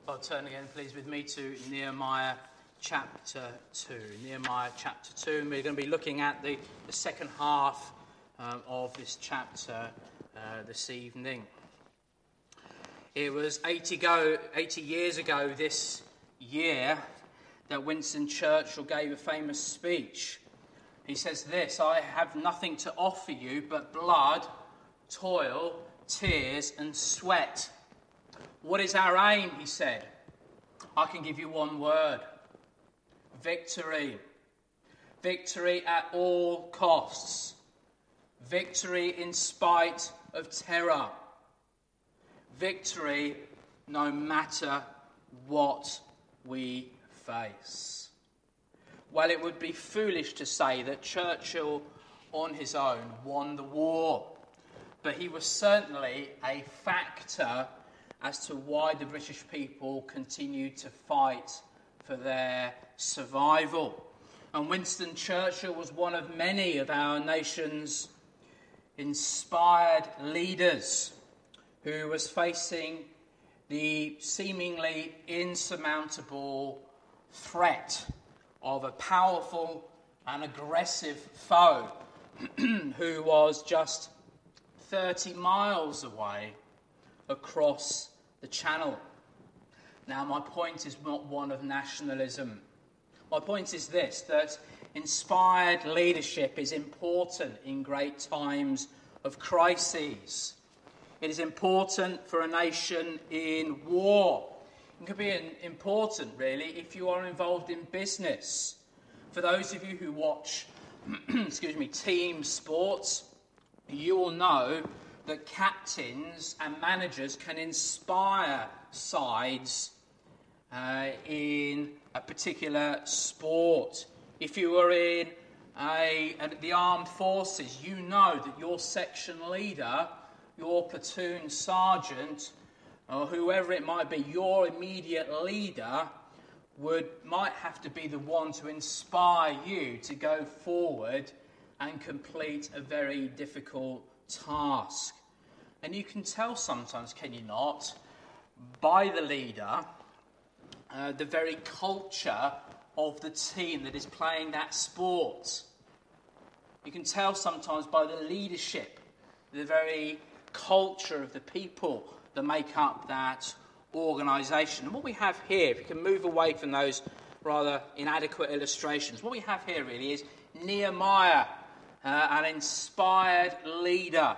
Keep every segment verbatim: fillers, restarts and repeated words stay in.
Well, turn again, please, with me to Nehemiah chapter two. Nehemiah chapter two, and we're going to be looking at the, the second half um, of this chapter uh, this evening. It was eighty, go, eighty years ago this year that Winston Churchill gave a famous speech. He says this: "I have nothing to offer you but blood, toil, tears and sweat. What is our aim?" he said. "I can give you one word: victory. Victory at all costs. Victory in spite of terror. Victory no matter what we face." Well, it would be foolish to say that Churchill on his own won the war, but he was certainly a factor as to why the British people continued to fight for their survival. And Winston Churchill was one of many of our nation's inspired leaders who was facing the seemingly insurmountable threat of a powerful and aggressive foe who was just thirty miles away across the Channel. Now, my point is not one of nationalism. My point is this: that inspired leadership is important in great times of crises. It is important for a nation in war. It can be important, really, if you are involved in business. For those of you who watch, excuse me, team sports, you will know that captains and managers can inspire sides uh, in a particular sport. If you are in a, a, the armed forces, you know that your section leader, your platoon sergeant, or whoever it might be, your immediate leader, would might have to be the one to inspire you to go forward and complete a very difficult task. And you can tell sometimes, can you not, by the leader, uh, the very culture of the team that is playing that sport. You can tell sometimes by the leadership, the very culture of the people that make up that organisation. And what we have here, if we can move away from those rather inadequate illustrations, what we have here really is Nehemiah, uh, an inspired leader.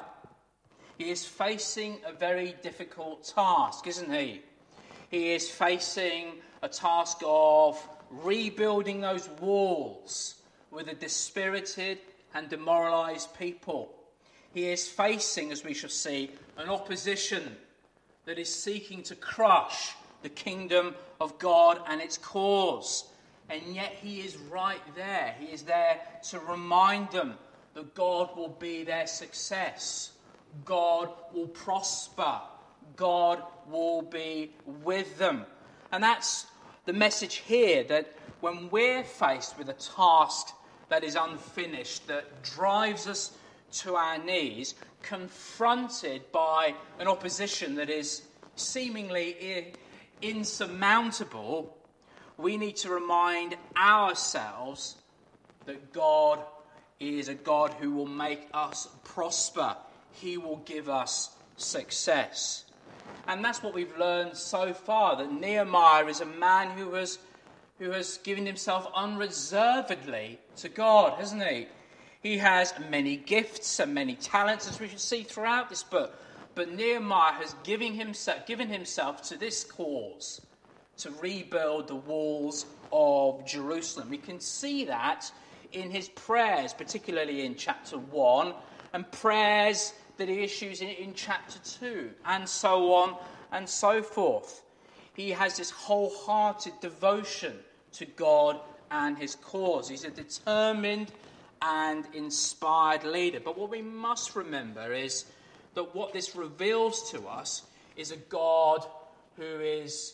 He is facing a very difficult task, isn't he? He is facing a task of rebuilding those walls with a dispirited and demoralised people. He is facing, as we shall see, an opposition that is seeking to crush the kingdom of God and its cause. And yet he is right there. He is there to remind them that God will be their success. God will prosper. God will be with them. And that's the message here, that when we're faced with a task that is unfinished, that drives us to our knees, confronted by an opposition that is seemingly insurmountable, we need to remind ourselves that God is a God who will make us prosper. He will give us success. And that's what we've learned so far, that Nehemiah is a man who has, who has given himself unreservedly to God, hasn't he? He has many gifts and many talents, as we shall see throughout this book. But Nehemiah has given himself, given himself to this cause, to rebuild the walls of Jerusalem. We can see that in his prayers, particularly in chapter one, and prayers that he issues in, in chapter two, and so on and so forth. He has this wholehearted devotion to God and his cause. He's a determined and inspired leader. But what we must remember is that what this reveals to us is a God who is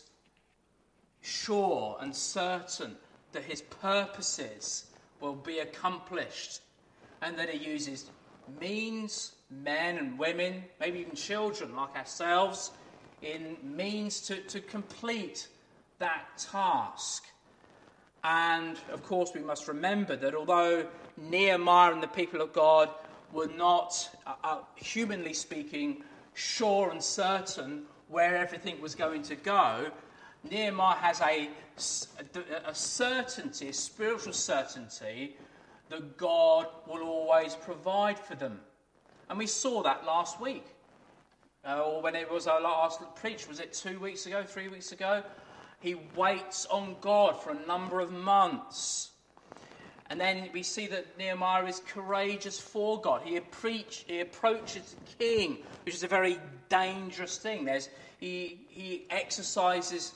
sure and certain that his purposes will be accomplished, and that he uses means, men and women, maybe even children like ourselves, in means to, to complete that task. And, of course, we must remember that although Nehemiah and the people of God were not, uh, uh, humanly speaking, sure and certain where everything was going to go, Nehemiah has a, a, a certainty, a spiritual certainty, that God will always provide for them. And we saw that last week. Uh, or when it was our last preach, was it two weeks ago, three weeks ago? He waits on God for a number of months. And then we see that Nehemiah is courageous for God. He, preach, he approaches the king, which is a very dangerous thing. There's, he, he exercises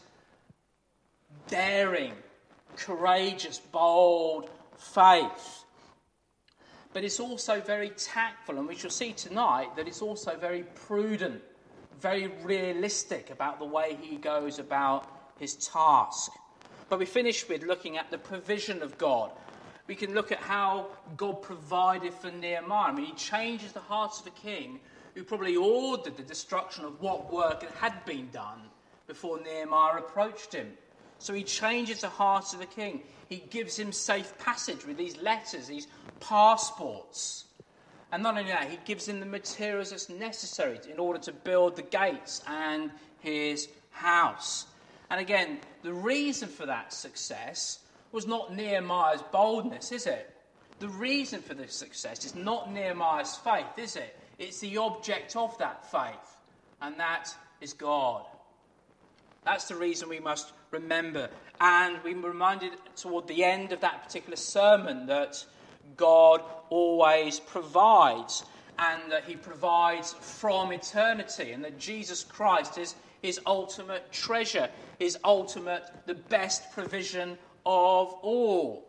daring, courageous, bold faith. But it's also very tactful, and we shall see tonight that it's also very prudent, very realistic about the way he goes about his task. But we finish with looking at the provision of God. We can look at how God provided for Nehemiah. I mean, he changes the hearts of the king, who probably ordered the destruction of what work had been done before Nehemiah approached him. So he changes the hearts of the king. He gives him safe passage with these letters, these passports. And not only that, he gives him the materials that's necessary in order to build the gates and his house. And again, the reason for that success was not Nehemiah's boldness, is it? The reason for this success is not Nehemiah's faith, is it? It's the object of that faith, and that is God. That's the reason we must remember. And we were reminded toward the end of that particular sermon that God always provides, and that he provides from eternity, and that Jesus Christ is his ultimate treasure, his ultimate, the best provision of all.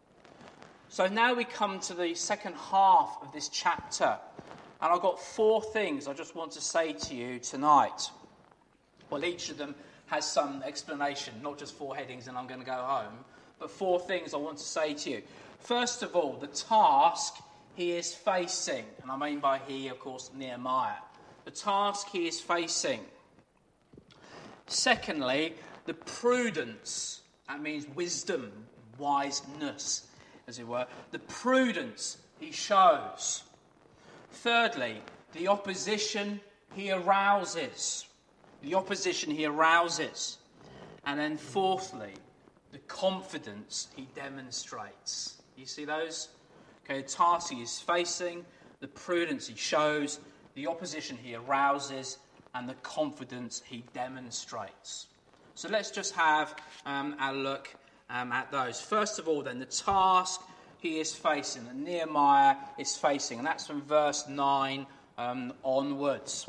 So now we come to the second half of this chapter, and I've got four things I just want to say to you tonight. Well, each of them has some explanation, not just four headings and I'm going to go home, but four things I want to say to you. First of all, the task he is facing, and I mean by he, of course, Nehemiah. The task he is facing. Secondly, the prudence. That means wisdom, wiseness, as it were. The prudence he shows. Thirdly, the opposition he arouses. The opposition he arouses. And then fourthly, the confidence he demonstrates. You see those? Okay, the task he is facing, the prudence he shows, the opposition he arouses, and the confidence he demonstrates. So let's just have um, a look um, at those. First of all, then, the task he is facing, that Nehemiah is facing, and that's from verse nine um, onwards.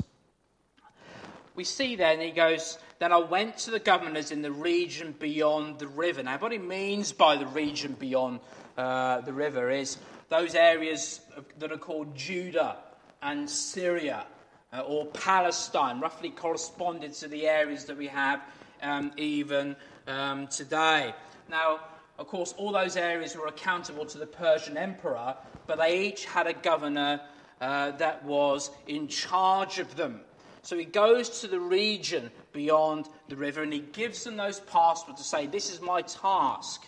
We see then, he goes, then I went to the governors in the region beyond the river. Now, what he means by the region beyond uh, the river is those areas that are called Judah and Syria, uh, or Palestine, roughly corresponded to the areas that we have um, even um, today. Now, of course, all those areas were accountable to the Persian emperor, but they each had a governor uh, that was in charge of them. So he goes to the region beyond the river and he gives them those passports to say, this is my task.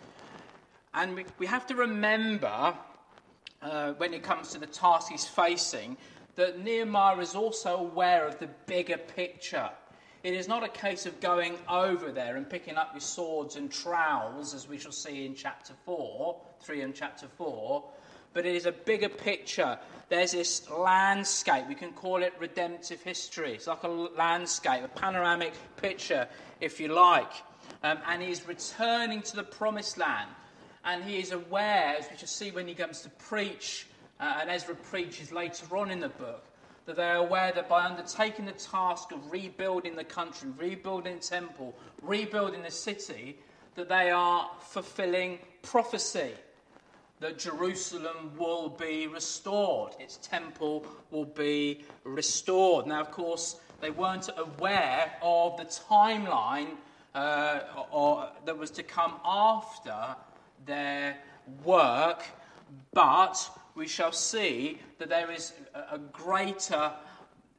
And we, we have to remember, uh, when it comes to the task he's facing, that Nehemiah is also aware of the bigger picture. It is not a case of going over there and picking up your swords and trowels, as we shall see in chapter four, three and chapter four, but it is a bigger picture. There's this landscape, we can call it redemptive history. It's like a landscape, a panoramic picture, if you like. Um, and he's returning to the promised land. And he is aware, as we shall see when he comes to preach, uh, and Ezra preaches later on in the book, that they're aware that by undertaking the task of rebuilding the country, rebuilding the temple, rebuilding the city, that they are fulfilling prophecy, that Jerusalem will be restored, its temple will be restored. Now, of course, they weren't aware of the timeline uh, or, that was to come after their work, but we shall see that there is a greater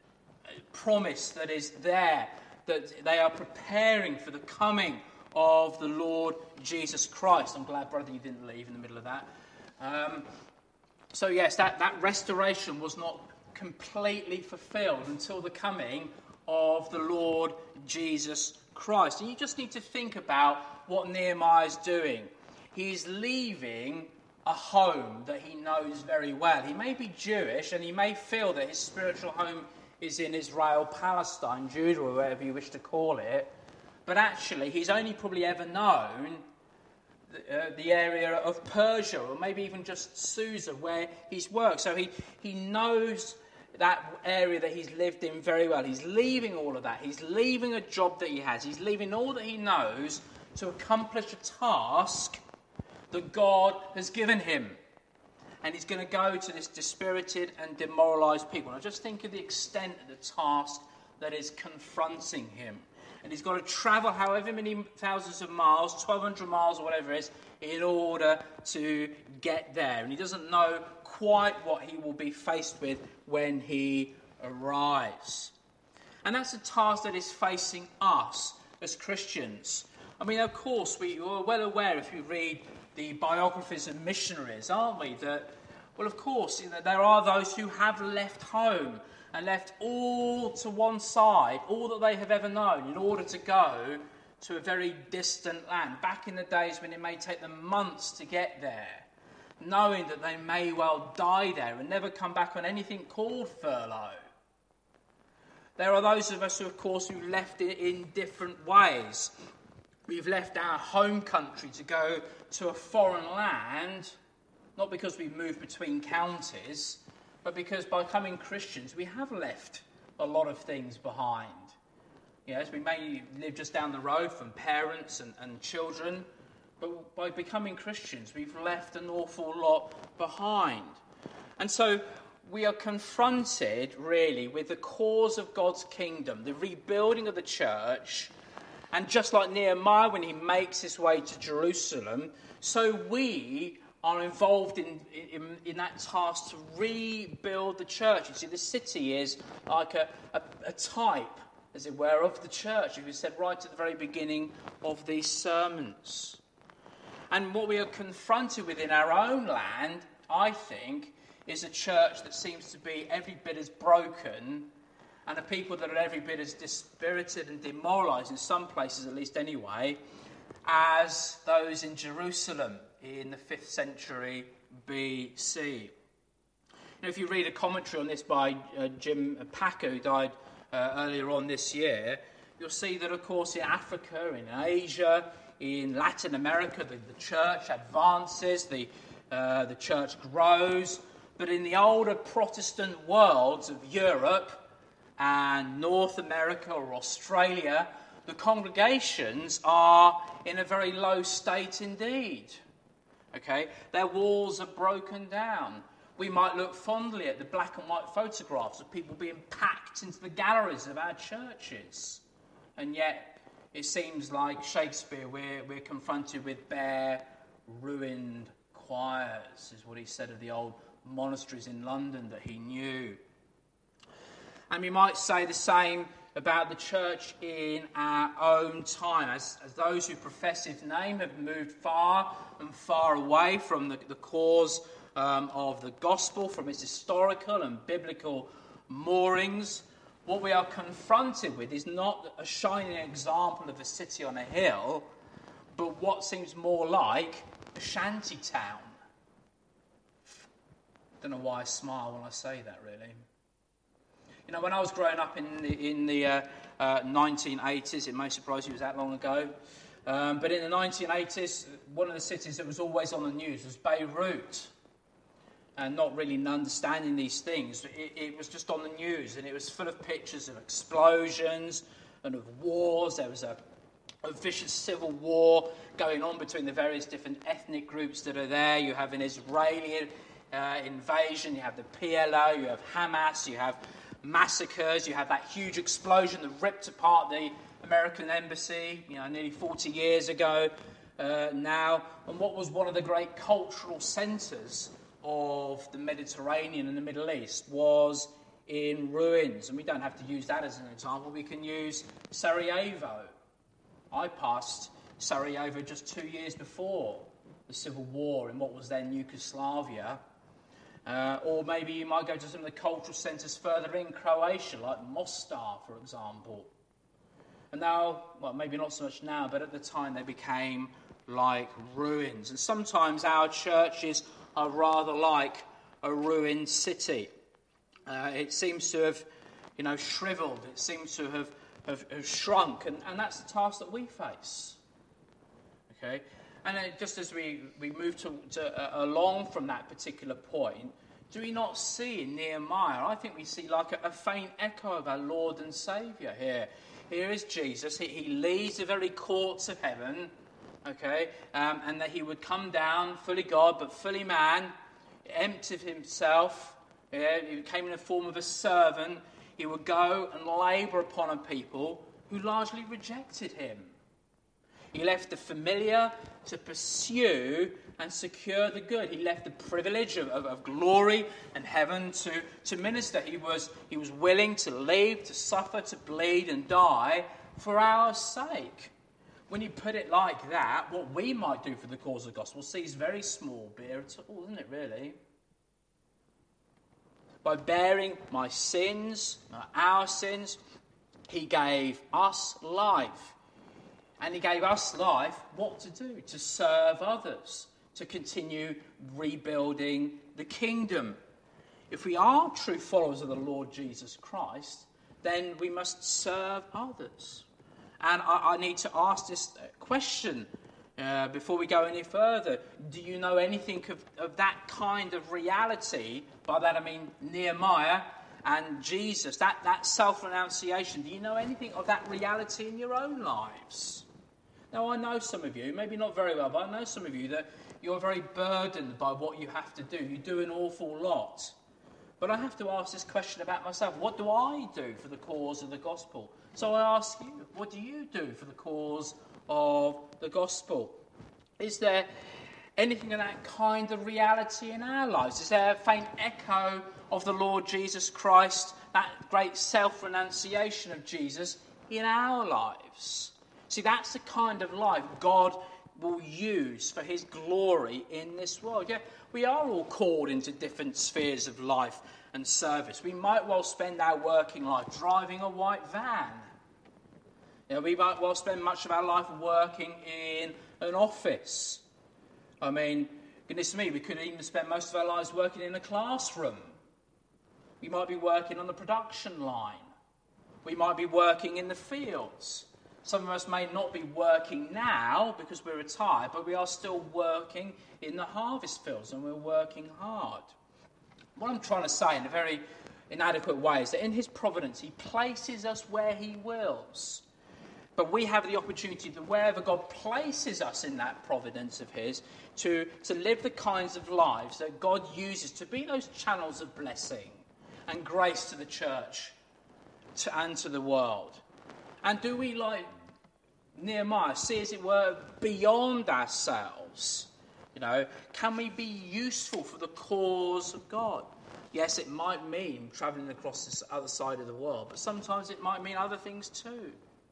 promise that is there, that they are preparing for the coming of the Lord Jesus Christ. I'm glad, brother, you didn't leave in the middle of that. Um, so yes, that, that restoration was not completely fulfilled until the coming of the Lord Jesus Christ. And you just need to think about what Nehemiah is doing. He's leaving a home that he knows very well. He may be Jewish and he may feel that his spiritual home is in Israel, Palestine, Judah, or whatever you wish to call it. But actually, he's only probably ever known the, uh, the area of Persia, or maybe even just Susa, where he's worked. So he, he knows that area that he's lived in very well. He's leaving all of that. He's leaving a job that he has. He's leaving all that he knows to accomplish a task that God has given him. And he's going to go to this dispirited and demoralised people. Now just think of the extent of the task that is confronting him. And he's got to travel however many thousands of miles, twelve hundred miles or whatever it is, in order to get there. And he doesn't know quite what he will be faced with when he arrives. And that's a task that is facing us as Christians. I mean, of course, we are well aware, if you read the biographies of missionaries, aren't we, that, well, of course, you know, there are those who have left home and left all to one side, all that they have ever known, in order to go to a very distant land, back in the days when it may take them months to get there, knowing that they may well die there and never come back on anything called furlough. There are those of us who, of course, who left it in different ways. We've left our home country to go to a foreign land, not because we've moved between counties, but because by becoming Christians, we have left a lot of things behind. Yes, we may live just down the road from parents and, and children, but by becoming Christians, we've left an awful lot behind. And so we are confronted, really, with the cause of God's kingdom, the rebuilding of the church. And just like Nehemiah, when he makes his way to Jerusalem, so we are involved in, in, in that task to rebuild the church. You see, the city is like a, a, a type, as it were, of the church, as we said right at the very beginning of these sermons. And what we are confronted with in our own land, I think, is a church that seems to be every bit as broken, and a people that are every bit as dispirited and demoralised, in some places at least anyway, as those in Jerusalem in the fifth century B C. You know, if you read a commentary on this by uh, Jim Packer, who died uh, earlier on this year, you'll see that, of course, in Africa, in Asia, in Latin America, the, the church advances, the, uh, the church grows, but in the older Protestant worlds of Europe and North America or Australia, the congregations are in a very low state indeed. Okay, their walls are broken down. We might look fondly at the black and white photographs of people being packed into the galleries of our churches. And yet, it seems like Shakespeare, we're, we're confronted with bare, ruined choirs, is what he said of the old monasteries in London that he knew. And we might say the same about the church in our own time, as, as those who profess his name have moved far and far away from the, the cause um, of the gospel, from its historical and biblical moorings. What we are confronted with is not a shining example of a city on a hill, but what seems more like a shanty town. I don't know why I smile when I say that, really. You know, when I was growing up in the, in the uh, uh, nineteen eighties, it may surprise you it was that long ago, um, but in the nineteen eighties, one of the cities that was always on the news was Beirut. And not really understanding these things, it, it was just on the news, and it was full of pictures of explosions and of wars. There was a, a vicious civil war going on between the various different ethnic groups that are there. You have an Israeli uh, invasion, you have the P L O, you have Hamas, you have massacres, you have that huge explosion that ripped apart the American embassy, you know, nearly forty years ago uh, now, and what was one of the great cultural centres of the Mediterranean and the Middle East was in ruins. And we don't have to use that as an example. We can use Sarajevo. I passed Sarajevo just two years before the civil war in what was then Yugoslavia. Uh, or maybe you might go to some of the cultural centres further in Croatia, like Mostar, for example. And now, well, maybe not so much now, but at the time they became like ruins. And sometimes our churches are rather like a ruined city. Uh, it seems to have, you know, shriveled. It seems to have, have, have shrunk. And, and that's the task that we face. Okay? And uh, just as we, we move to, to, uh, along from that particular point, do we not see in Nehemiah, I think we see like a, a faint echo of our Lord and Saviour here. Here is Jesus. He, he leaves the very courts of heaven, okay, um, and that he would come down, fully God, but fully man, emptied himself. Yeah, he came in the form of a servant. He would go and labour upon a people who largely rejected him. He left the familiar to pursue and secure the good. He left the privilege of, of, of glory and heaven to, to minister. He was, he was willing to leave, to suffer, to bleed and die for our sake. When you put it like that, what we might do for the cause of the gospel seems very small beer at all, isn't it, really? By bearing my sins, our sins, he gave us life. And he gave us life, what to do? To serve others, to continue rebuilding the kingdom. If we are true followers of the Lord Jesus Christ, then we must serve others. And I, I need to ask this question uh, before we go any further. Do you know anything of, of that kind of reality? By that I mean Nehemiah and Jesus, that, that self-renunciation. Do you know anything of that reality in your own lives? Now, I know some of you, maybe not very well, but I know some of you that you're very burdened by what you have to do. You do an awful lot. But I have to ask this question about myself. What do I do for the cause of the gospel? So I ask you, what do you do for the cause of the gospel? Is there anything of that kind of reality in our lives? Is there a faint echo of the Lord Jesus Christ, that great self-renunciation of Jesus in our lives? See, that's the kind of life God will use for his glory in this world. Yeah, we are all called into different spheres of life and service. We might well spend our working life driving a white van. You know, we might well spend much of our life working in an office. I mean, goodness me, we could even spend most of our lives working in a classroom. We might be working on the production line. We might be working in the fields. Some of us may not be working now because we're retired, but we are still working in the harvest fields and we're working hard. What I'm trying to say in a very inadequate way is that in his providence, he places us where he wills. But we have the opportunity that wherever God places us in that providence of his, to, to live the kinds of lives that God uses to be those channels of blessing and grace to the church to, and to the world. And do we, like Nehemiah, see, as it were, beyond ourselves? You know, can we be useful for the cause of God? Yes, it might mean travelling across this other side of the world, but sometimes it might mean other things too.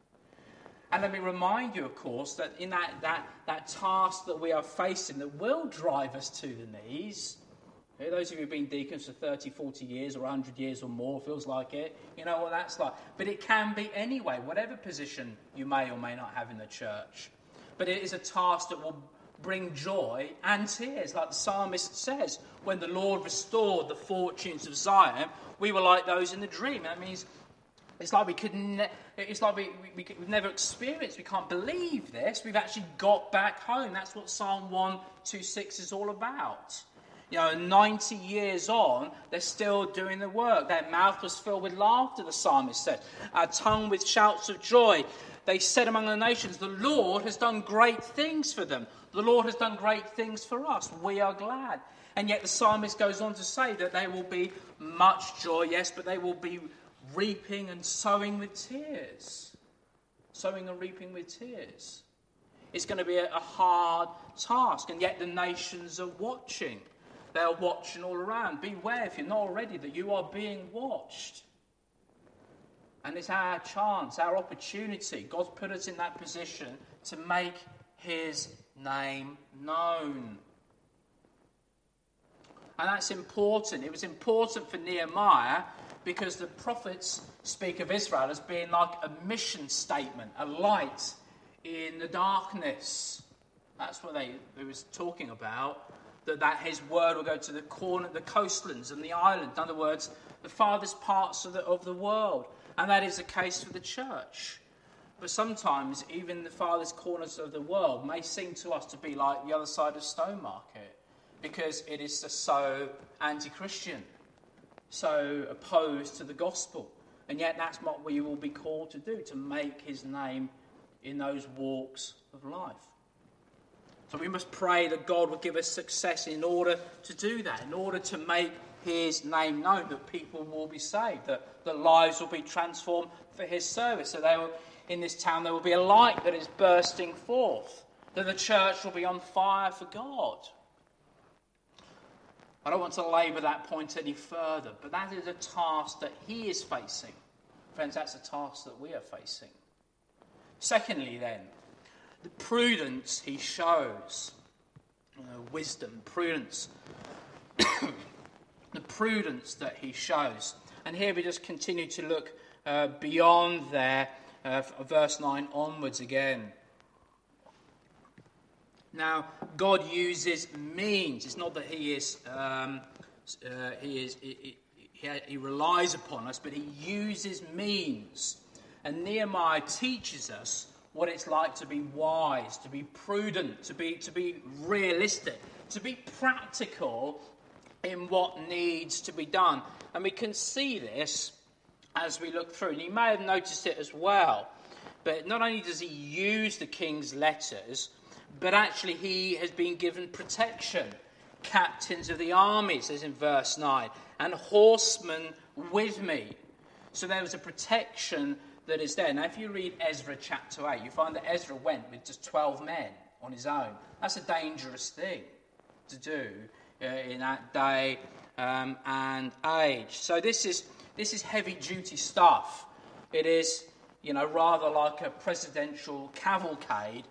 And let me remind you, of course, that in that, that, that task that we are facing that will drive us to the knees, okay, those of you who've been deacons for thirty, forty years or one hundred years or more, feels like it, you know what that's like. But it can be anyway, whatever position you may or may not have in the church. But it is a task that will bring joy and tears, like the psalmist says. When the Lord restored the fortunes of Zion, we were like those in the dream. That means it's like we could. Ne- it's like we, we, we've never experienced. We can't believe this. We've actually got back home. That's what Psalm one twenty-six is all about. You know, ninety years on, they're still doing the work. Their mouth was filled with laughter, the psalmist said. Our tongue with shouts of joy. They said among the nations, the Lord has done great things for them. The Lord has done great things for us. We are glad. And yet the psalmist goes on to say that there will be much joy, yes, but they will be reaping and sowing with tears. Sowing and reaping with tears. It's going to be a hard task, and yet the nations are watching. They are watching all around. Beware, if you're not already, that you are being watched. And it's our chance, our opportunity. God's put us in that position to make his name known. And that's important. It was important for Nehemiah because the prophets speak of Israel as being like a mission statement, a light in the darkness. That's what they, they was talking about, that, that his word will go to the corner, the coastlands and the island. In other words, the farthest parts of the, of the world. And that is the case for the church. But sometimes even the farthest corners of the world may seem to us to be like the other side of Stowmarket, because it is just so anti-Christian, so opposed to the gospel. And yet that's what we will be called to do, to make his name in those walks of life. So we must pray that God will give us success in order to do that, in order to make his name known, that people will be saved, that, that lives will be transformed for his service. So they will, in this town there will be a light that is bursting forth, that the church will be on fire for God. I don't want to labour that point any further, but that is a task that he is facing. Friends, that's a task that we are facing. Secondly, then, the prudence he shows. You know, wisdom, prudence. The prudence that he shows. And here we just continue to look uh, beyond there, uh, verse nine onwards again. Now, God uses means. It's not that he is um, uh, he is he, he, he relies upon us, but he uses means. And Nehemiah teaches us what it's like to be wise, to be prudent, to be to be realistic, to be practical in what needs to be done. And we can see this as we look through. And you may have noticed it as well. But not only does he use the king's letters, but actually he has been given protection. Captains of the army, it says in verse nine, and horsemen with me. So there was a protection that is there. Now if you read Ezra chapter eight, you find that Ezra went with just twelve men on his own. That's a dangerous thing to do uh, in that day um, and age. So this is this is heavy duty stuff. It is, you know, rather like a presidential cavalcade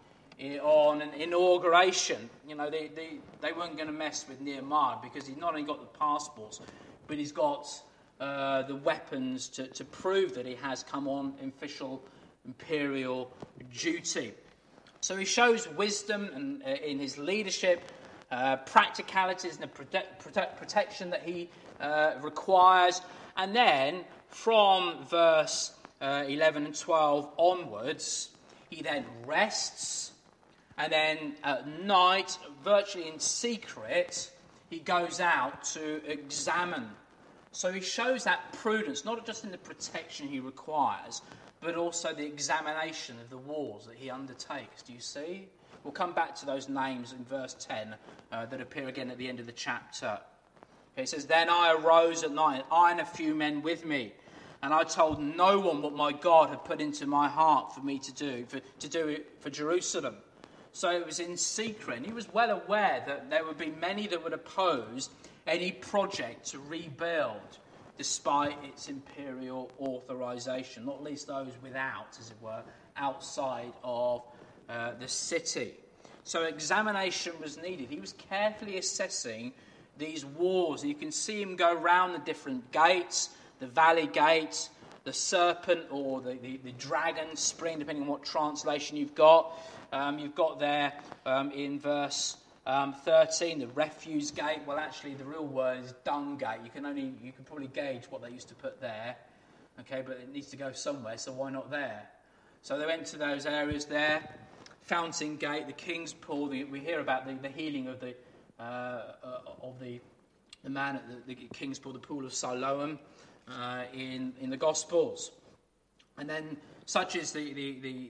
on an inauguration. You know, they, they, they weren't going to mess with Nehemiah because he's not only got the passports, but he's got uh, the weapons to, to prove that he has come on official imperial duty. So he shows wisdom and, uh, in his leadership, uh, practicalities and the prote- prote- protection that he uh, requires. And then from verse uh, eleven and twelve onwards, he then rests. And then at night, virtually in secret, he goes out to examine. So he shows that prudence, not just in the protection he requires, but also the examination of the wars that he undertakes. Do you see? We'll come back to those names in verse ten uh, that appear again at the end of the chapter. He says, "Then I arose at night, I and a few men with me, and I told no one what my God had put into my heart for me to do, for, to do it for Jerusalem." So it was in secret. And he was well aware that there would be many that would oppose any project to rebuild despite its imperial authorization, not least those without, as it were, outside of uh, the city. So examination was needed. He was carefully assessing these walls. You can see him go around the different gates, the valley gates, the serpent or the, the, the dragon spring, depending on what translation you've got. Um, you've got there um, in verse um, thirteen, the refuse gate. Well, actually, the real word is dung gate. You can only you can probably gauge what they used to put there, okay? But it needs to go somewhere, so why not there? So they went to those areas there. Fountain Gate, the King's Pool. The, we hear about the, the healing of the uh, uh, of the the man at the, the King's Pool, the Pool of Siloam, uh, in in the Gospels, and then such is the the the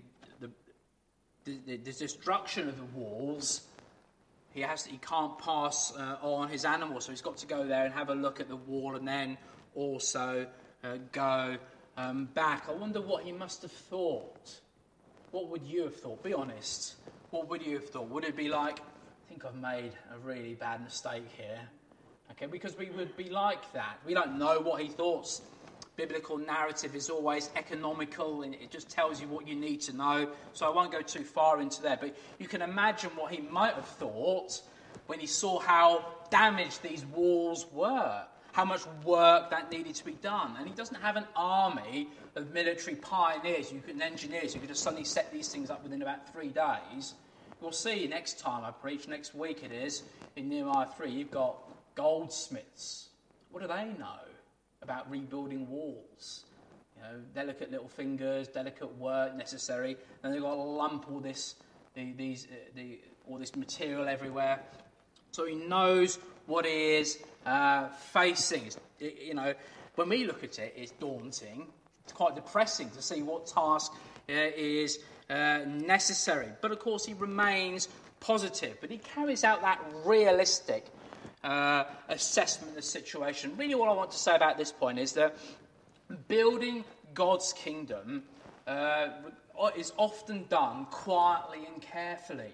The, the, the destruction of the walls. He has he can't pass uh, on his animal, so he's got to go there and have a look at the wall, and then also uh, go um, back. I wonder what he must have thought. What would you have thought? Be honest. What would you have thought? Would it be like, I think I've made a really bad mistake here? Okay, because we would be like that. We don't know what he thought. Biblical narrative is always economical, and it just tells you what you need to know. So I won't go too far into there. But you can imagine what he might have thought when he saw how damaged these walls were, how much work that needed to be done. And he doesn't have an army of military pioneers, you can engineers who could just suddenly set these things up within about three days. We'll see next time I preach, next week it is, in Nehemiah three, you've got goldsmiths. What do they know about rebuilding walls? You know, delicate little fingers, delicate work necessary, and they've got to lump all this, the, these, uh, the, all this material everywhere. So he knows what he is uh, facing. It, you know, when we look at it, it's daunting. It's quite depressing to see what task uh, is uh, necessary. But of course, he remains positive. But he carries out that realistic uh, assessment of the situation. Really, what I want to say about this point is that building God's kingdom uh, is often done quietly and carefully.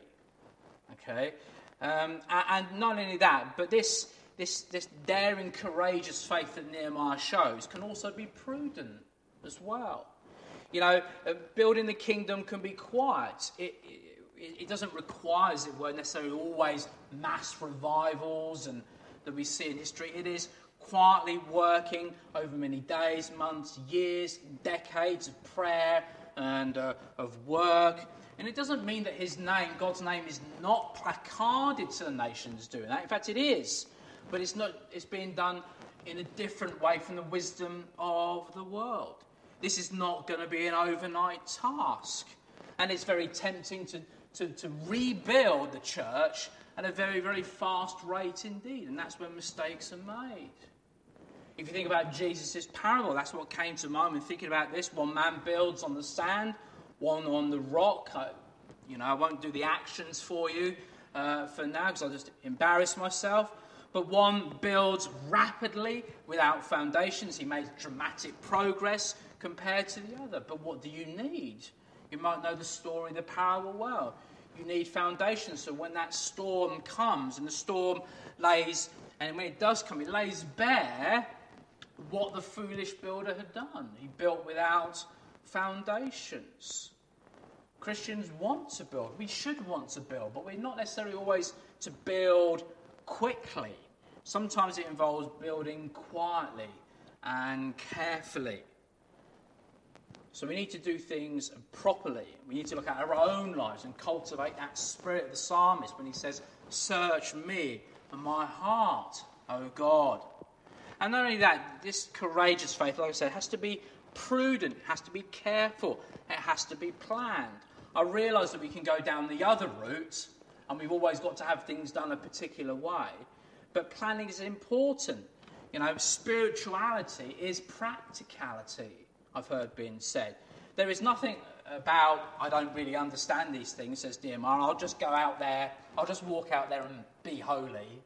Okay, um, and not only that, but this this this daring, courageous faith that Nehemiah shows can also be prudent as well. You know, uh, building the kingdom can be quiet. It, it, it doesn't require, as it were, necessarily always mass revivals and that we see in history. It is quietly working over many days, months, years, decades of prayer and uh, of work. And it doesn't mean that his name, God's name, is not placarded to the nations doing that. In fact, it is. But it's not. It's being done in a different way from the wisdom of the world. This is not going to be an overnight task. And it's very tempting to, to, to rebuild the church at a very, very fast rate indeed. And that's when mistakes are made. If you think about Jesus' parable, that's what came to mind when thinking about this. One man builds on the sand, one on the rock. I, you know, I won't do the actions for you uh, for now because I'll just embarrass myself. But one builds rapidly without foundations. He makes dramatic progress compared to the other. But what do you need? You might know the story, the parable well. You need foundations. So when that storm comes, and the storm lays, and when it does come, it lays bare what the foolish builder had done. He built without foundations. Christians want to build. We should want to build, but we're not necessarily always to build quickly. Sometimes it involves building quietly and carefully. So we need to do things properly. We need to look at our own lives and cultivate that spirit of the psalmist when he says, "Search me and my heart, O God." And not only that, this courageous faith, like I said, has to be prudent, has to be careful, it has to be planned. I realise that we can go down the other route, and we've always got to have things done a particular way. But planning is important. You know, spirituality is practicality, I've heard being said. There is nothing about, I don't really understand these things, says Nehemiah. I'll just go out there, I'll just walk out there and be holy,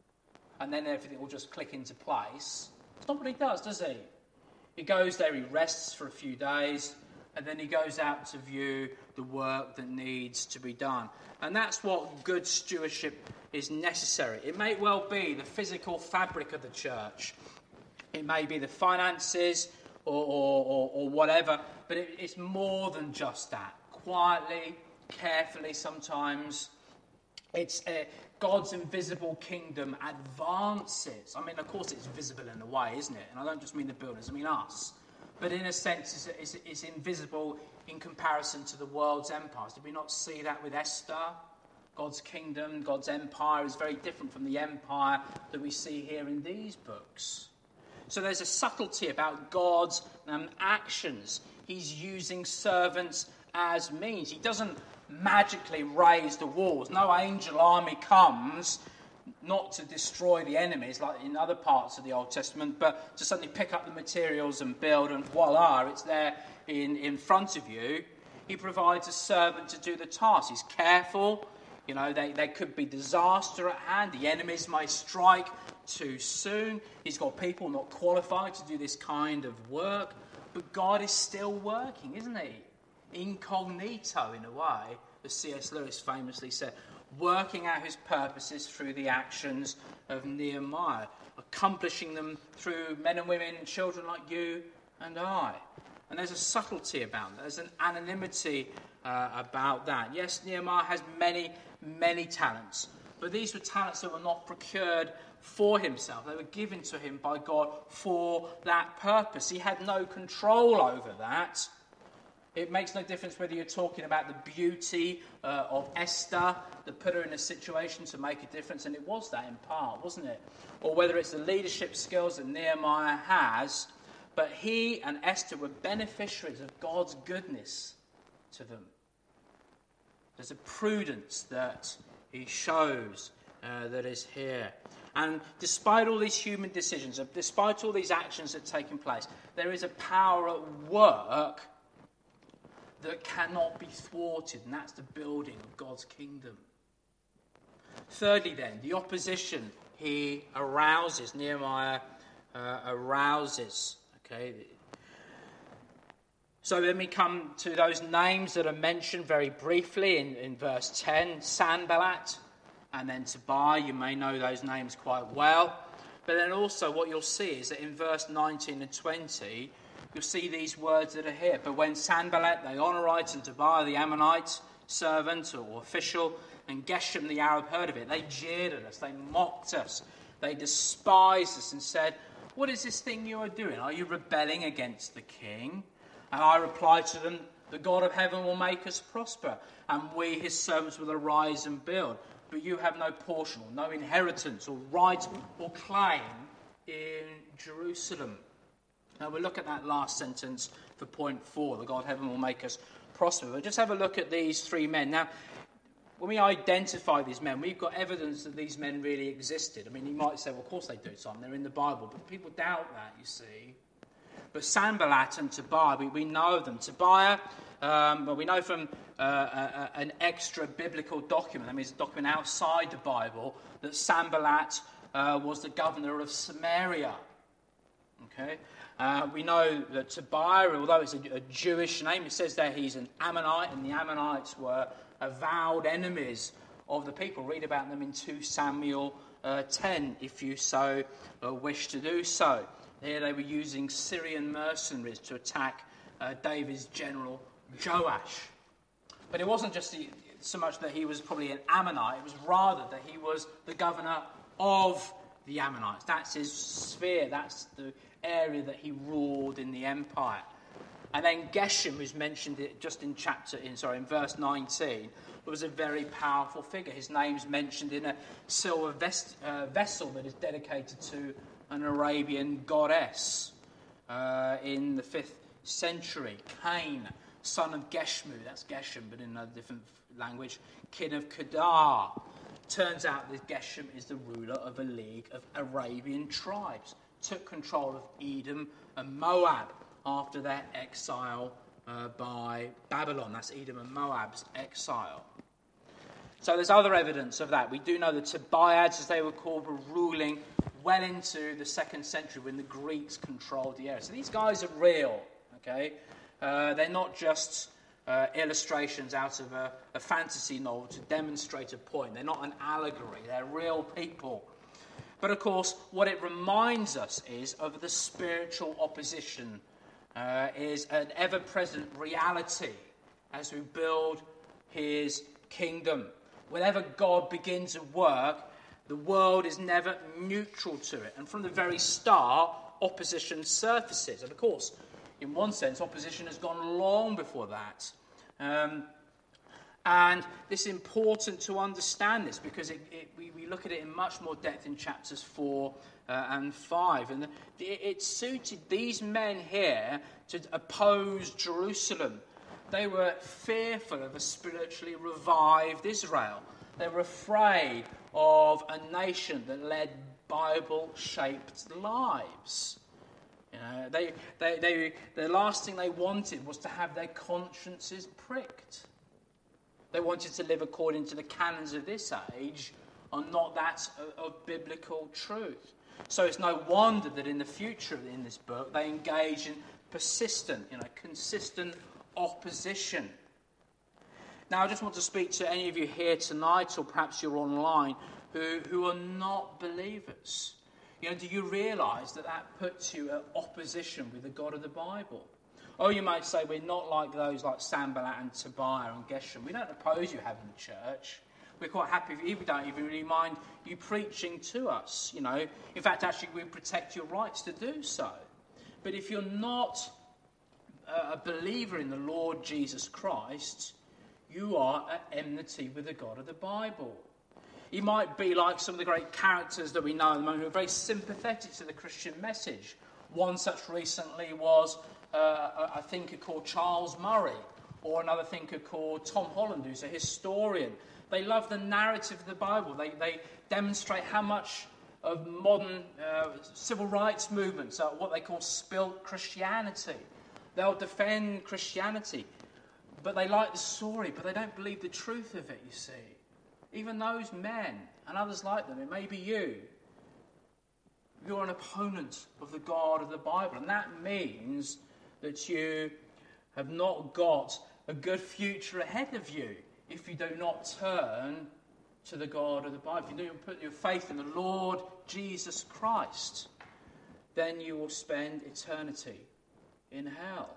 and then everything will just click into place. It's not what he does, does he? He goes there, he rests for a few days, and then he goes out to view the work that needs to be done. And that's what good stewardship is necessary. It may well be the physical fabric of the church. It may be the finances or, or, or, or whatever, but it, it's more than just that. Quietly, carefully sometimes, it's uh, God's invisible kingdom advances. I mean, of course it's visible in a way, isn't it? And I don't just mean the builders, I mean us. But in a sense, it's, it's, it's invisible in comparison to the world's empires. Did we not see that with Esther? God's kingdom, God's empire is very different from the empire that we see here in these books. So there's a subtlety about God's um, actions. He's using servants as means. He doesn't magically raise the walls. No angel army comes not to destroy the enemies like in other parts of the Old Testament, but to suddenly pick up the materials and build, and voila, it's there in, in front of you. He provides a servant to do the task. He's careful. You know, they, there could be disaster at hand. The enemies may strike too soon. He's got people not qualified to do this kind of work. But God is still working, isn't he? Incognito, in a way, as C S Lewis famously said. working out his purposes through the actions of Nehemiah, accomplishing them through men and women and children like you and I. And there's a subtlety about that. There's an anonymity uh, about that. Yes, Nehemiah has many, many talents, but these were talents that were not procured for himself. They were given to him by God for that purpose. He had no control over that. It makes no difference whether you're talking about the beauty uh, of Esther that put her in a situation to make a difference, and it was that in part, wasn't it? Or whether it's the leadership skills that Nehemiah has, but he and Esther were beneficiaries of God's goodness to them. There's a prudence that he shows uh, that is here. And despite all these human decisions, despite all these actions that are taking place, there is a power at work that cannot be thwarted, and that's the building of God's kingdom. Thirdly then, the opposition he arouses, Nehemiah uh, arouses. Okay. So then we come to those names that are mentioned very briefly in, in verse ten, Sanballat and then Tobiah. You may know those names quite well. But then also what you'll see is that in verse nineteen and twenty, you'll see these words that are here. But when Sanballat, the Honorite, and Tobiah, the Ammonite servant or official, and Geshem, the Arab, heard of it, they jeered at us, they mocked us, they despised us and said, "What is this thing you are doing? Are you rebelling against the king?" And I replied to them, "The God of heaven will make us prosper, and we, his servants, will arise and build. But you have no portion, or no inheritance, or right, or claim in Jerusalem." Now we'll look at that last sentence for point four. The God of heaven will make us prosper. But just have a look at these three men. Now, when we identify these men, we've got evidence that these men really existed. I mean, you might say, well, of course they do, Simon. They're in the Bible. But people doubt that, you see. But Sanballat and Tobiah, we, we know them. Tobiah, um, well, we know from uh, a, a, an extra biblical document, that means a document outside the Bible, that Sanballat uh, was the governor of Samaria. Okay? Uh, we know that Tobiah, although it's a, a Jewish name, it says there he's an Ammonite, and the Ammonites were avowed enemies of the people. Read about them in two Samuel uh, ten, if you so uh, wish to do so. Here they were using Syrian mercenaries to attack uh, David's general Joash. But it wasn't just the, so much that he was probably an Ammonite, it was rather that he was the governor of the Ammonites. That's his sphere, that's the area that he ruled in the empire. And then Geshem, who's mentioned it just in chapter, in sorry, in verse nineteen, was a very powerful figure. His name's mentioned in a silver vest, uh, vessel that is dedicated to an Arabian goddess uh, in the fifth century. Cain, son of Geshmu, that's Geshem, but in a different language, king of Kedar. Turns out that Geshem is the ruler of a league of Arabian tribes. Took control of Edom and Moab after their exile uh, by Babylon. That's Edom and Moab's exile. So there's other evidence of that. We do know the Tobiads, as they were called, were ruling well into the second century when the Greeks controlled the area. So these guys are real, okay? Uh, they're not just uh, illustrations out of a, a fantasy novel to demonstrate a point. They're not an allegory. They're real people. But of course, what it reminds us is of the spiritual opposition uh, is an ever-present reality as we build his kingdom. Whenever God begins a work, the world is never neutral to it. And from the very start, opposition surfaces. And of course, in one sense, opposition has gone long before that. Um, and it's important to understand this because it, it, we, we look at it in much more depth in chapters four uh, and five. And it, it suited these men here to oppose Jerusalem. They were fearful of a spiritually revived Israel. They were afraid of a nation that led Bible-shaped lives. You know, they, they, they, the last thing they wanted was to have their consciences pricked. They wanted to live according to the canons of this age and not that of, of biblical truth. So it's no wonder that in the future in this book they engage in persistent, you know, consistent opposition. Now, I just want to speak to any of you here tonight, or perhaps you're online, who, who are not believers. You know, do you realise that that puts you at opposition with the God of the Bible? Oh, you might say, we're not like those like Sanballat and Tobiah and Geshem. We don't oppose you having a church. We're quite happy if you, we don't even really mind you preaching to us, you know. In fact, actually, we protect your rights to do so. But if you're not a believer in the Lord Jesus Christ, you are at enmity with the God of the Bible. You might be like some of the great characters that we know at the moment who are very sympathetic to the Christian message. One such recently was uh, a thinker called Charles Murray, or another thinker called Tom Holland, who's a historian. They love the narrative of the Bible. They, they demonstrate how much of modern uh, civil rights movements are what they call spilt Christianity. They'll defend Christianity, but they like the story, but they don't believe the truth of it, you see. Even those men and others like them, it may be you, you're an opponent of the God of the Bible, and that means that you have not got a good future ahead of you if you do not turn to the God of the Bible. If you don't put your faith in the Lord Jesus Christ, then you will spend eternity in hell.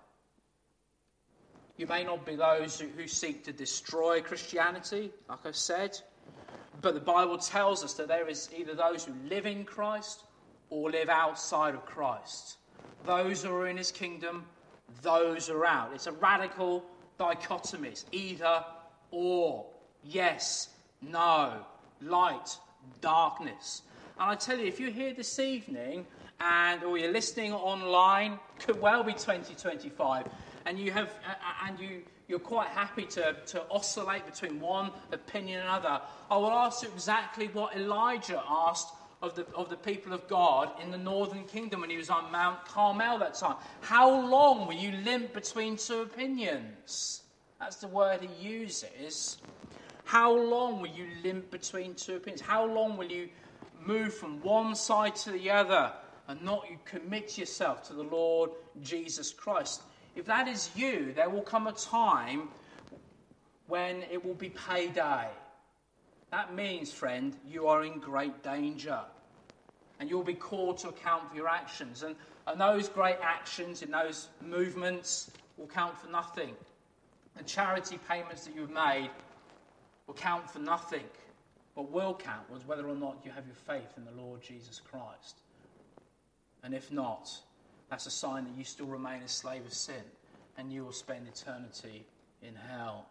You may not be those who, who seek to destroy Christianity, like I said, but the Bible tells us that there is either those who live in Christ or live outside of Christ. Those who are in his kingdom, those are out. It's a radical dichotomy. It's either or. Yes, no, light, darkness. And I tell you, if you're here this evening and or you're listening online, could well be twenty twenty-five, and you have uh, and you you're quite happy to, to oscillate between one opinion and another, I will ask you exactly what Elijah asked of the of the people of God in the northern kingdom when he was on Mount Carmel that time. How long will you limp between two opinions? That's the word he uses. How long will you limp between two opinions? How long will you move from one side to the other and not you commit yourself to the Lord Jesus Christ? If that is you, there will come a time when it will be payday. That means, friend, you are in great danger. And you'll be called to account for your actions. And, and those great actions in those movements will count for nothing. The charity payments that you've made will count for nothing. What will count was whether or not you have your faith in the Lord Jesus Christ. And if not, that's a sign that you still remain a slave of sin and you will spend eternity in hell.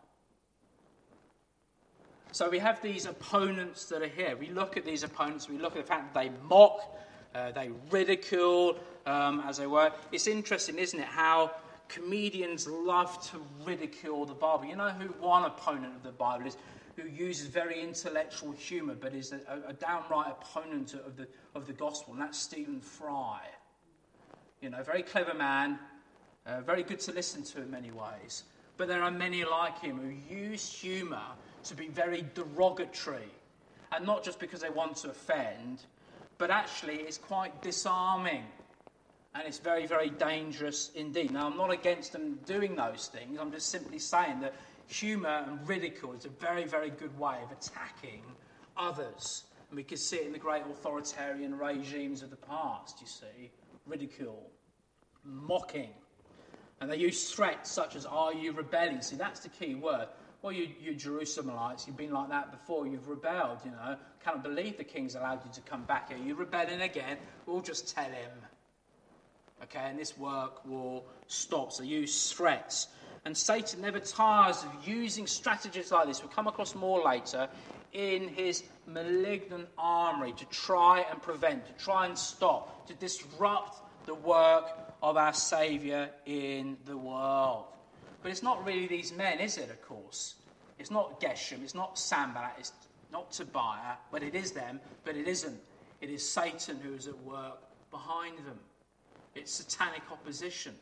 So we have these opponents that are here. We look at these opponents, we look at the fact that they mock, uh, they ridicule, um, as they were. It's interesting, isn't it, how comedians love to ridicule the Bible. You know who one opponent of the Bible is, who uses very intellectual humour, but is a, a downright opponent of the of the gospel, and that's Stephen Fry. You know, very clever man, uh, very good to listen to in many ways. But there are many like him who use humour to be very derogatory, and not just because they want to offend, but actually it's quite disarming, and it's very, very dangerous indeed. Now, I'm not against them doing those things. I'm just simply saying that humour and ridicule is a very, very good way of attacking others. And we can see it in the great authoritarian regimes of the past, you see. Ridicule, mocking. And they use threats such as, are you rebelling? See, that's the key word. Well, you, you Jerusalemites, you've been like that before. You've rebelled, you know. Can't believe the king's allowed you to come back here. You're rebelling again. We'll just tell him. Okay, and this work will stop. So use threats. And Satan never tires of using strategies like this. We'll come across more later in his malignant armory to try and prevent, to try and stop, to disrupt the work of our Saviour in the world. But it's not really these men, is it, of course? It's not Geshem, it's not Sanballat, it's not Tobiah, but it is them, but it isn't. It is Satan who is at work behind them. It's satanic opposition.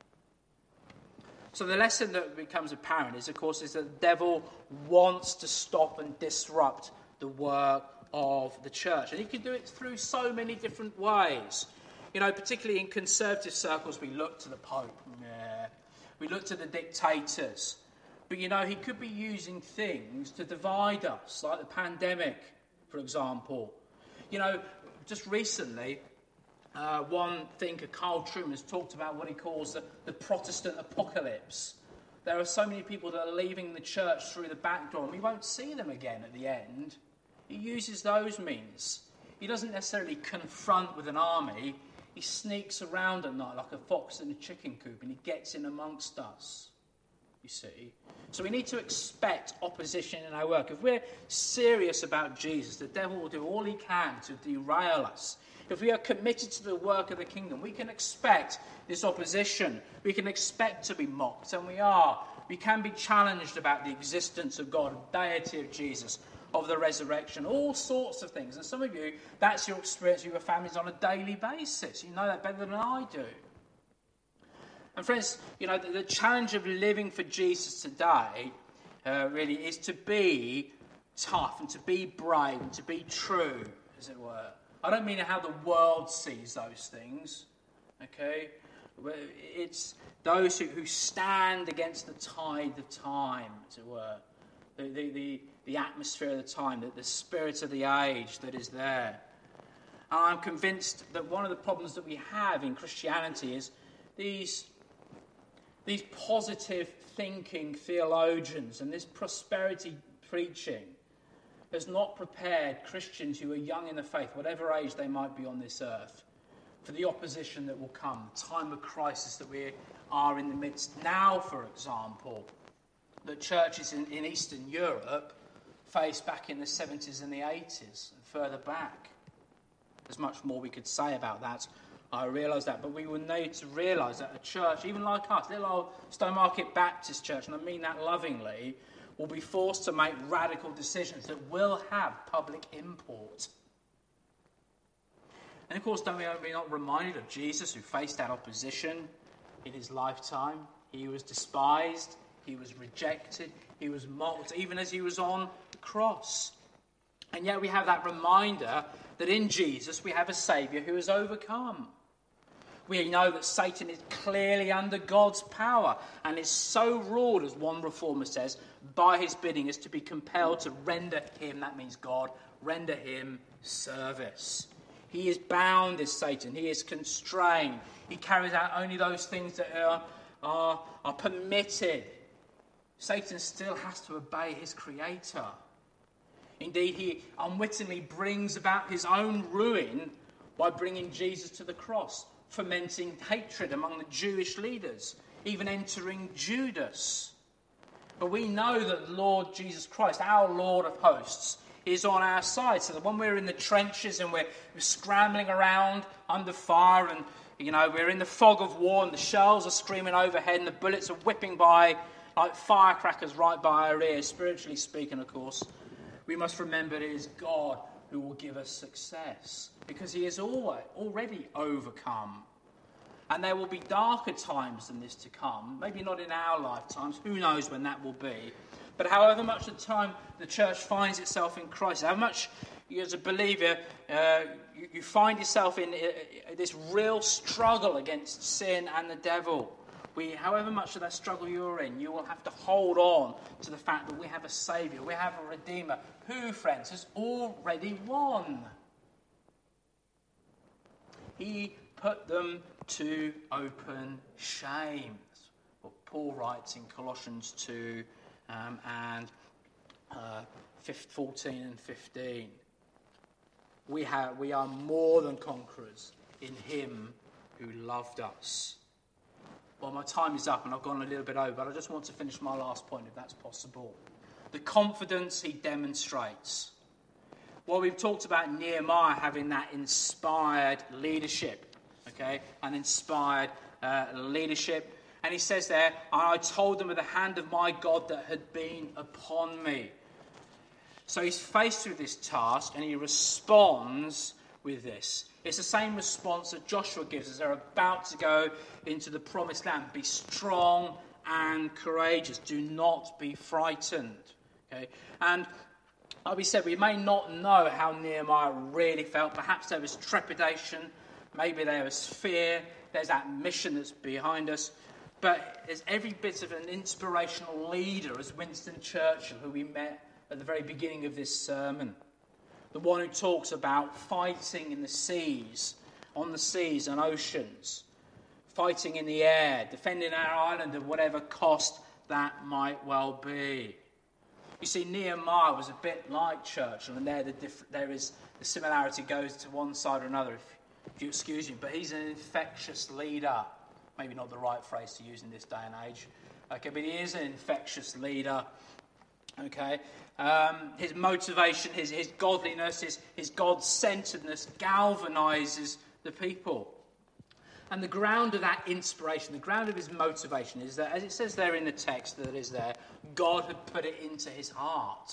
So the lesson that becomes apparent is, of course, is that the devil wants to stop and disrupt the work of the church. And he can do it through so many different ways. You know, particularly in conservative circles, we look to the Pope. Yeah. We look to the dictators. But, you know, he could be using things to divide us, like the pandemic, for example. You know, just recently, uh, one thinker, Carl Trueman, has talked about what he calls the, the Protestant apocalypse. There are so many people that are leaving the church through the back door, and we won't see them again at the end. He uses those means. He doesn't necessarily confront with an army. He sneaks around at night like a fox in a chicken coop, and he gets in amongst us, you see. So we need to expect opposition in our work. If we're serious about Jesus, the devil will do all he can to derail us. If we are committed to the work of the kingdom, we can expect this opposition. We can expect to be mocked, and we are. We can be challenged about the existence of God, the deity of Jesus, of the resurrection, all sorts of things. And some of you, that's your experience with your families on a daily basis. You know that better than I do. And friends, you know, the, the challenge of living for Jesus today uh, really is to be tough and to be brave and to be true, as it were. I don't mean how the world sees those things, okay? It's those who, who stand against the tide of time, as it were. The, the, the, the atmosphere of the time, the, the spirit of the age that is there. And I'm convinced that one of the problems that we have in Christianity is these... These positive thinking theologians and this prosperity preaching has not prepared Christians who are young in the faith, whatever age they might be on this earth, for the opposition that will come, the time of crisis that we are in the midst now, for example, that churches in, in Eastern Europe faced back in the seventies and the eighties and further back. There's much more we could say about that. I realise that, but we will need to realise that a church, even like us, little old Stowmarket Baptist Church, and I mean that lovingly, will be forced to make radical decisions that will have public import. And of course, don't we be not reminded of Jesus, who faced that opposition in his lifetime? He was despised, he was rejected, he was mocked, even as he was on the cross. And yet we have that reminder that in Jesus we have a Saviour who has overcome. We know that Satan is clearly under God's power and is so ruled, as one reformer says, by his bidding, as to be compelled to render him, that means God, render him service. He is bound, is Satan. He is constrained. He carries out only those things that are, are, are permitted. Satan still has to obey his creator. Indeed, he unwittingly brings about his own ruin by bringing Jesus to the cross, fomenting hatred among the Jewish leaders, even entering Judas. But we know that Lord Jesus Christ, our Lord of hosts, is on our side, so that when we're in the trenches and we're scrambling around under fire and, you know, we're in the fog of war and the shells are screaming overhead and the bullets are whipping by like firecrackers right by our ears, spiritually speaking, of course, we must remember it is God who will give us success, because he has always, already overcome. And there will be darker times than this to come, maybe not in our lifetimes, who knows when that will be. But however much the time the church finds itself in crisis, how much you as a believer, uh, you, you find yourself in uh, this real struggle against sin and the devil, we, however much of that struggle you're in, you will have to hold on to the fact that we have a Saviour, we have a Redeemer, who, friends, has already won. He put them to open shame. That's what Paul writes in Colossians two um, and uh, fourteen and fifteen. We have, we are more than conquerors in him who loved us. Well, my time is up and I've gone a little bit over, but I just want to finish my last point, if that's possible. The confidence he demonstrates. Well, we've talked about Nehemiah having that inspired leadership, okay, an inspired uh, leadership. And he says there, I told them with the hand of my God that had been upon me. So he's faced with this task and he responds with this. It's the same response that Joshua gives as they're about to go into the promised land. Be strong and courageous. Do not be frightened. Okay, and like we said, we may not know how Nehemiah really felt. Perhaps there was trepidation. Maybe there was fear. There's that mission that's behind us. but is every bit of an inspirational leader as Winston Churchill, who we met at the very beginning of this sermon. The one who talks about fighting in the seas, on the seas and oceans, fighting in the air, defending our island at whatever cost that might well be. You see, Nehemiah was a bit like Churchill, and there the diff- there is the similarity goes to one side or another, if, if you excuse me. But he's an infectious leader. Maybe not the right phrase to use in this day and age. Okay, but he is an infectious leader. Okay, um, his motivation, his his godliness, his his God-centeredness galvanizes the people. And the ground of that inspiration, the ground of his motivation is that, as it says there in the text that is there, God had put it into his heart.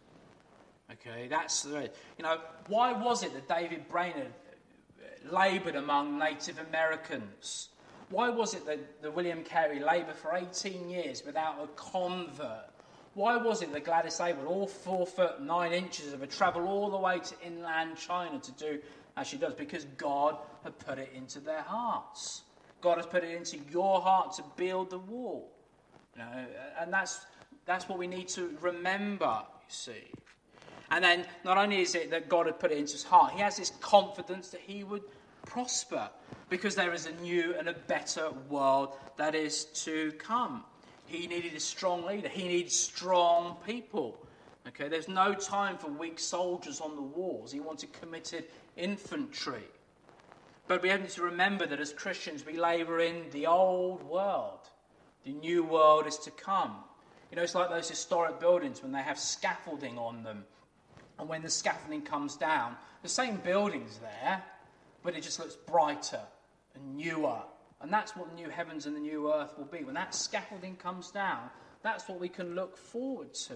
Okay, that's the, you know, why was it that David Brainerd laboured among Native Americans? Why was it that, that William Carey laboured for eighteen years without a convert? Why was it that Gladys Aylward, all four foot nine inches of her, travelled all the way to inland China to do as she does? Because God had put it into their hearts. God has put it into your heart to build the wall. You know, and that's that's what we need to remember, you see. And then not only is it that God had put it into his heart, he has this confidence that he would prosper because there is a new and a better world that is to come. He needed a strong leader. He needed strong people. Okay, there's no time for weak soldiers on the walls. He wanted committed infantry. But we have to remember that as Christians, we labour in the old world. The new world is to come. You know, it's like those historic buildings when they have scaffolding on them. And when the scaffolding comes down, the same building's there, but it just looks brighter and newer. And that's what the new heavens and the new earth will be. When that scaffolding comes down, that's what we can look forward to.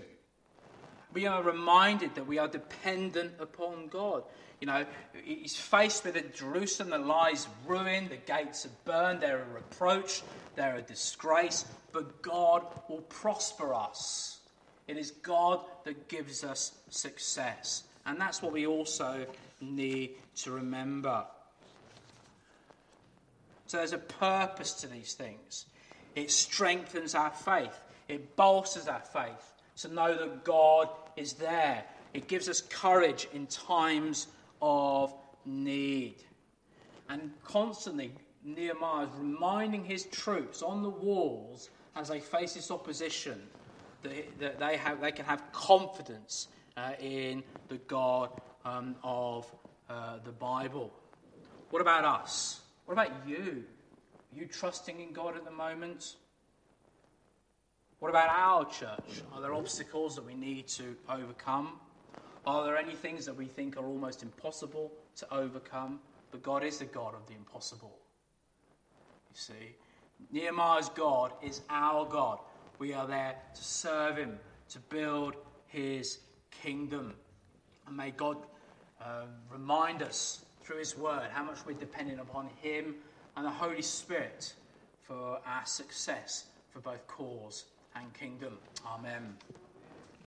We are reminded that we are dependent upon God. You know, he's faced with a Jerusalem that lies ruined, the gates are burned, they're a reproach, they're a disgrace, but God will prosper us. It is God that gives us success. And that's what we also need to remember. So there's a purpose to these things. It strengthens our faith. It bolsters our faith to know that God is there. It gives us courage in times of need. And constantly, Nehemiah is reminding his troops on the walls as they face this opposition that, that they have they can have confidence uh, in the God um, of uh, the Bible. What about us? What about you? Are you trusting in God at the moment? What about our church? Are there obstacles that we need to overcome? Are there any things that we think are almost impossible to overcome? But God is the God of the impossible. You see, Nehemiah's God is our God. We are there to serve him, to build his kingdom. And may God uh, remind us through his word how much we're dependent upon him and the Holy Spirit for our success for both cause and kingdom. Amen.